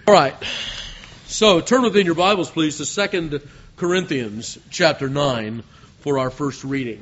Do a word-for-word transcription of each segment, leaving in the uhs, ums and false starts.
All right. So turn within your Bibles, please, to Second Corinthians chapter nine for our first reading.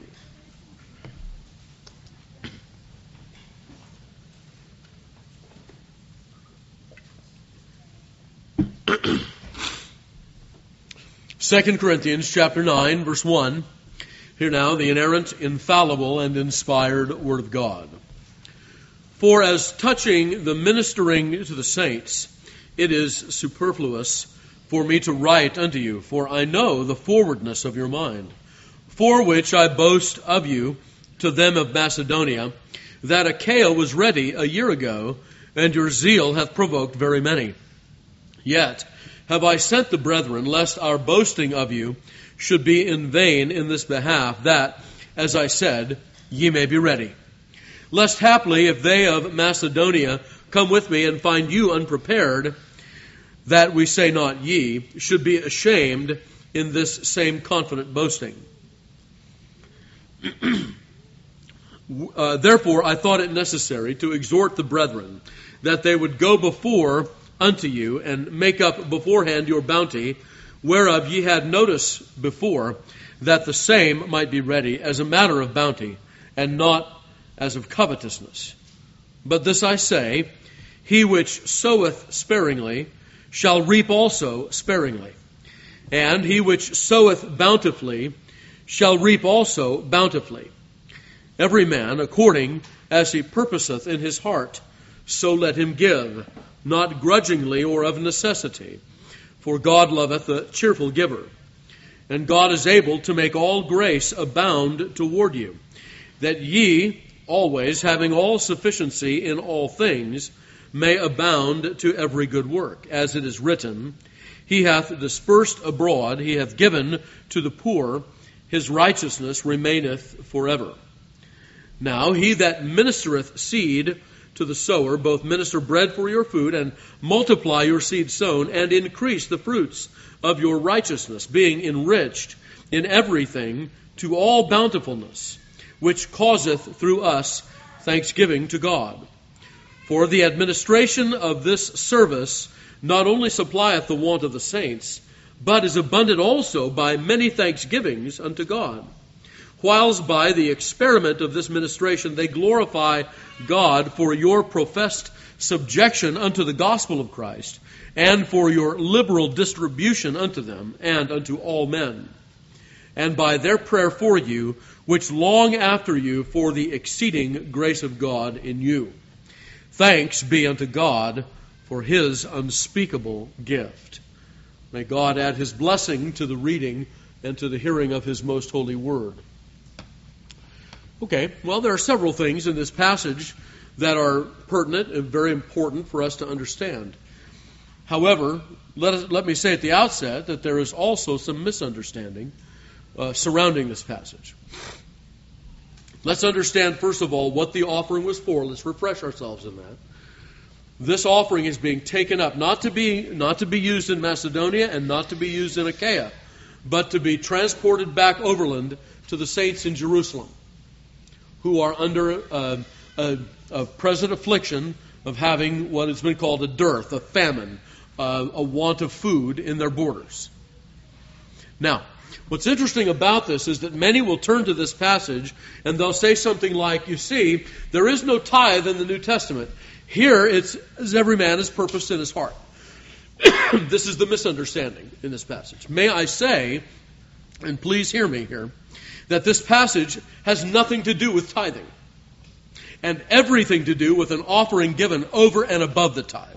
Second Corinthians chapter nine, verse one. Here now, the inerrant, infallible, and inspired Word of God. For as touching the ministering to the saints, it is superfluous for me to write unto you, for I know the forwardness of your mind, for which I boast of you to them of Macedonia, that Achaia was ready a year ago, and your zeal hath provoked very many. Yet have I sent the brethren, lest our boasting of you should be in vain in this behalf, that, as I said, ye may be ready. Lest haply, if they of Macedonia come with me and find you unprepared, that we say not ye, should be ashamed in this same confident boasting. uh, Therefore I thought it necessary to exhort the brethren, that they would go before unto you, and make up beforehand your bounty, whereof ye had notice before, that the same might be ready as a matter of bounty, and not as of covetousness. But this I say, he which soweth sparingly shall reap also sparingly, and he which soweth bountifully shall reap also bountifully. Every man according as he purposeth in his heart, so let him give, not grudgingly or of necessity, for God loveth a cheerful giver. And God is able to make all grace abound toward you, that ye always, having all sufficiency in all things, may abound to every good work. As it is written, He hath dispersed abroad, He hath given to the poor, His righteousness remaineth forever. Now he that ministereth seed to the sower, both minister bread for your food, and multiply your seed sown, and increase the fruits of your righteousness, being enriched in everything to all bountifulness, which causeth through us thanksgiving to God. For the administration of this service not only supplieth the want of the saints, but is abundant also by many thanksgivings unto God. Whiles by the experiment of this ministration they glorify God for your professed subjection unto the gospel of Christ, and for your liberal distribution unto them and unto all men, and by their prayer for you, which long after you for the exceeding grace of God in you. Thanks be unto God for His unspeakable gift. May God add His blessing to the reading and to the hearing of His most holy word. Okay, well, there are several things in this passage that are pertinent and very important for us to understand. However, let us, let me say at the outset that there is also some misunderstanding uh, surrounding this passage. Let's understand, first of all, what the offering was for. Let's refresh ourselves in that. This offering is being taken up not to be not to be used in Macedonia and not to be used in Achaia, but to be transported back overland to the saints in Jerusalem, who are under a, a, a present affliction of having what has been called a dearth, a famine, uh, a want of food in their borders. Now, what's interesting about this is that many will turn to this passage and they'll say something like, you see, there is no tithe in the New Testament. Here it's as every man is purposed in his heart. This is the misunderstanding in this passage. May I say, and please hear me here, that this passage has nothing to do with tithing and everything to do with an offering given over and above the tithe.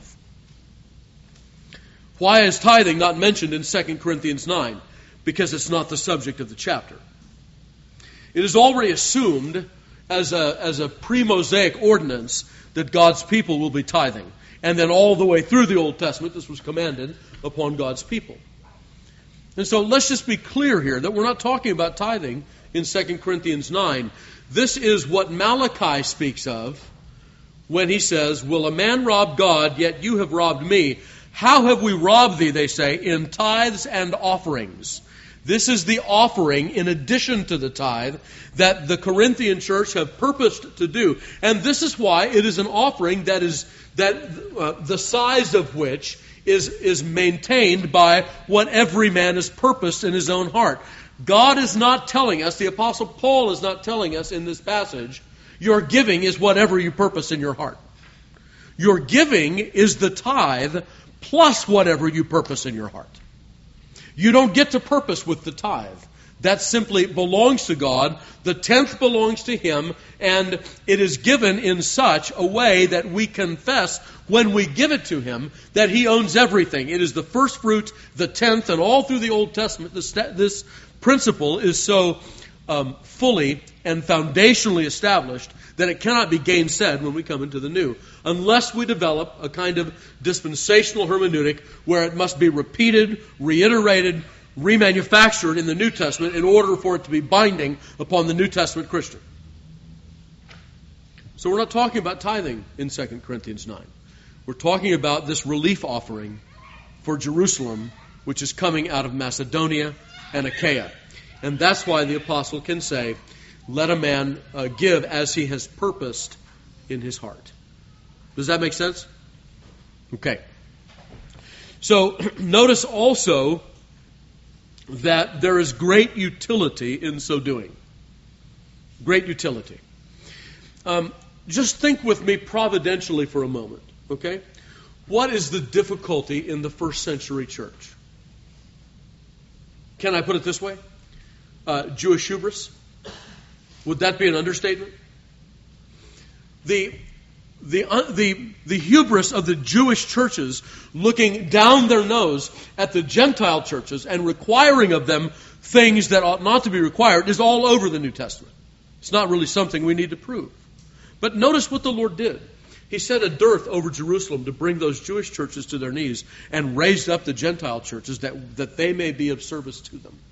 Why is tithing not mentioned in Second Corinthians nine? Because it's not the subject of the chapter. It is already assumed as a, as a pre-Mosaic ordinance that God's people will be tithing. And then all the way through the Old Testament, this was commanded upon God's people. And so let's just be clear here that we're not talking about tithing in Second Corinthians nine. This is what Malachi speaks of when he says, will a man rob God, yet you have robbed me? How have we robbed thee, they say, in tithes and offerings. This is the offering in addition to the tithe that the Corinthian church have purposed to do. And this is why it is an offering that is that uh, the size of which is, is maintained by what every man has purposed in his own heart. God is not telling us, the Apostle Paul is not telling us in this passage, your giving is whatever you purpose in your heart. Your giving is the tithe plus whatever you purpose in your heart. You don't get to purpose with the tithe. That simply belongs to God. The tenth belongs to Him, and it is given in such a way that we confess when we give it to Him that He owns everything. It is the first fruit, the tenth, and all through the Old Testament, this, this principle is so um, fully and foundationally established that it cannot be gainsaid when we come into the New, unless we develop a kind of dispensational hermeneutic where it must be repeated, reiterated, remanufactured in the New Testament in order for it to be binding upon the New Testament Christian. So we're not talking about tithing in Second Corinthians nine. We're talking about this relief offering for Jerusalem, which is coming out of Macedonia and Achaia. And that's why the apostle can say, let a man uh, give as he has purposed in his heart. Does that make sense? Okay. So notice also that there is great utility in so doing. Great utility. Um, just think with me providentially for a moment, okay? What is the difficulty in the first century church? Can I put it this way? Uh, Jewish hubris? Would that be an understatement? The The, uh, the, the hubris of the Jewish churches looking down their nose at the Gentile churches and requiring of them things that ought not to be required is all over the New Testament. It's not really something we need to prove. But notice what the Lord did. He set a dearth over Jerusalem to bring those Jewish churches to their knees and raised up the Gentile churches that, that they may be of service to them.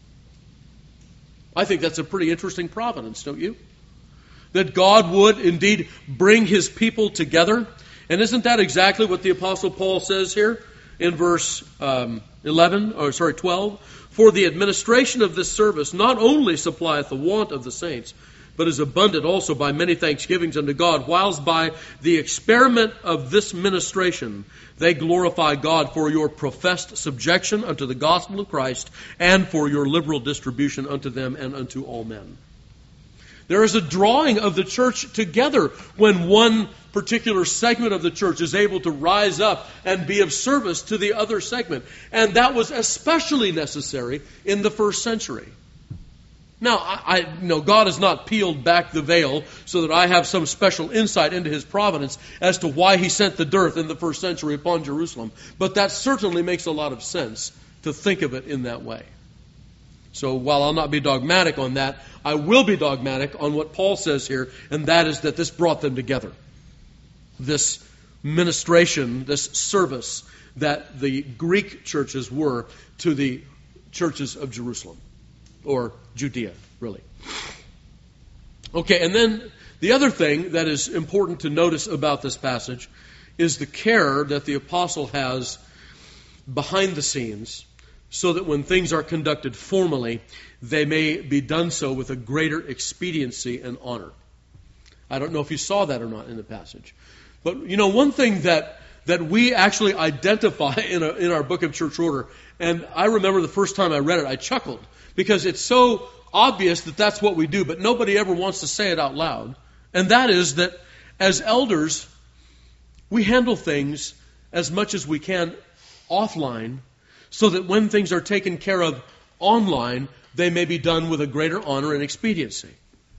I think that's a pretty interesting providence, don't you? That God would indeed bring His people together. And isn't that exactly what the Apostle Paul says here in verse um, eleven, or sorry, twelve? For the administration of this service not only supplieth the want of the saints, but is abundant also by many thanksgivings unto God, whilst by the experiment of this ministration they glorify God for your professed subjection unto the gospel of Christ, and for your liberal distribution unto them and unto all men. There is a drawing of the church together when one particular segment of the church is able to rise up and be of service to the other segment. And that was especially necessary in the first century. Now, I, I know God has not peeled back the veil so that I have some special insight into His providence as to why He sent the dearth in the first century upon Jerusalem. But that certainly makes a lot of sense to think of it in that way. So while I'll not be dogmatic on that, I will be dogmatic on what Paul says here, and that is that this brought them together. This ministration, this service that the Greek churches were to the churches of Jerusalem, or Judea, really. Okay, and then the other thing that is important to notice about this passage is the care that the apostle has behind the scenes, so that when things are conducted formally, they may be done so with a greater expediency and honor. I don't know if you saw that or not in the passage. But, you know, one thing that that we actually identify in, a, in our book of church order, and I remember the first time I read it, I chuckled, because it's so obvious that that's what we do, but nobody ever wants to say it out loud. And that is that as elders, we handle things as much as we can offline, so that when things are taken care of online, they may be done with a greater honor and expediency.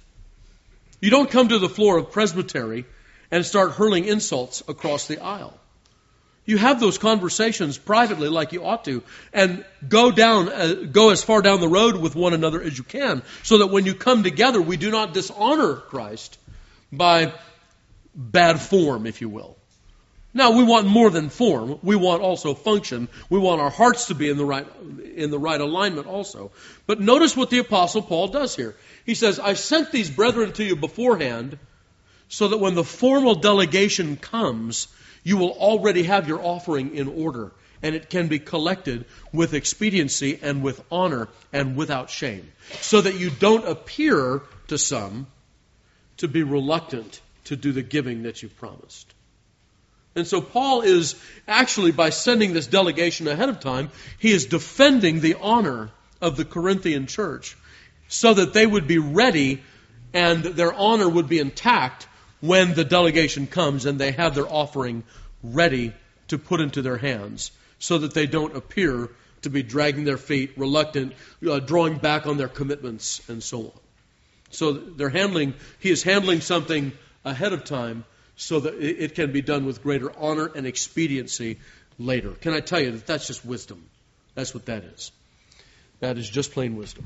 You don't come to the floor of presbytery and start hurling insults across the aisle. You have those conversations privately like you ought to, and go down, uh, go as far down the road with one another as you can, so that when you come together, we do not dishonor Christ by bad form, if you will. Now, we want more than form. We want also function. We want our hearts to be in the right in the right alignment also. But notice what the Apostle Paul does here. He says, I sent these brethren to you beforehand so that when the formal delegation comes, you will already have your offering in order, and it can be collected with expediency and with honor and without shame, so that you don't appear to some to be reluctant to do the giving that you've promised. And so Paul is actually, by sending this delegation ahead of time, he is defending the honor of the Corinthian church so that they would be ready and their honor would be intact when the delegation comes and they have their offering ready to put into their hands, so that they don't appear to be dragging their feet, reluctant, uh, drawing back on their commitments, and so on. So they're handling, he is handling something ahead of time so that it can be done with greater honor and expediency later. Can I tell you that that's just wisdom? That's what that is. That is just plain wisdom.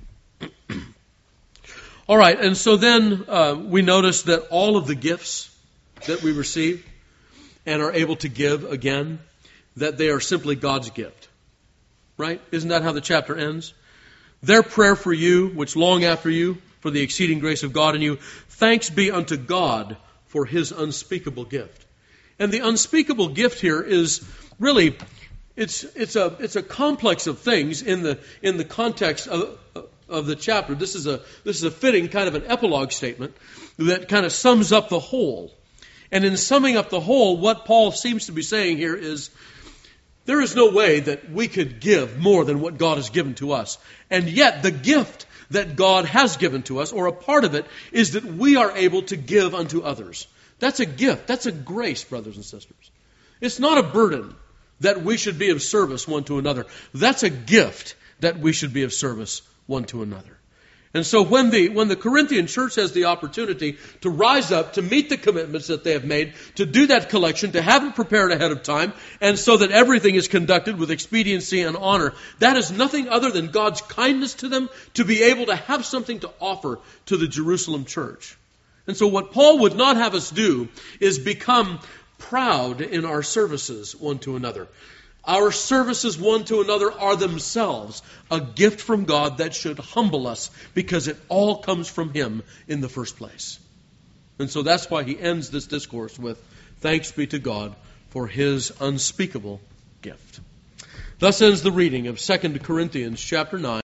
All right, and so then uh, we notice that all of the gifts that we receive and are able to give again, that they are simply God's gift. Right? Isn't that how the chapter ends? Their prayer for you, which long after you, for the exceeding grace of God in you, thanks be unto God for His unspeakable gift. And the unspeakable gift here is really, it's it's a it's a complex of things in the in the context of of the chapter. This is a this is a fitting kind of an epilogue statement that kind of sums up the whole. And in summing up the whole, what Paul seems to be saying here is, there is no way that we could give more than what God has given to us. And yet the gift that God has given to us, or a part of it, is that we are able to give unto others. That's a gift. That's a grace, brothers and sisters. It's not a burden that we should be of service one to another. That's a gift that we should be of service one to another. And so when the when the Corinthian church has the opportunity to rise up, to meet the commitments that they have made, to do that collection, to have it prepared ahead of time, and so that everything is conducted with expediency and honor, that is nothing other than God's kindness to them to be able to have something to offer to the Jerusalem church. And so what Paul would not have us do is become proud in our services one to another. Our services one to another are themselves a gift from God that should humble us, because it all comes from Him in the first place. And so that's why he ends this discourse with, thanks be to God for His unspeakable gift. Thus ends the reading of Second Corinthians chapter nine.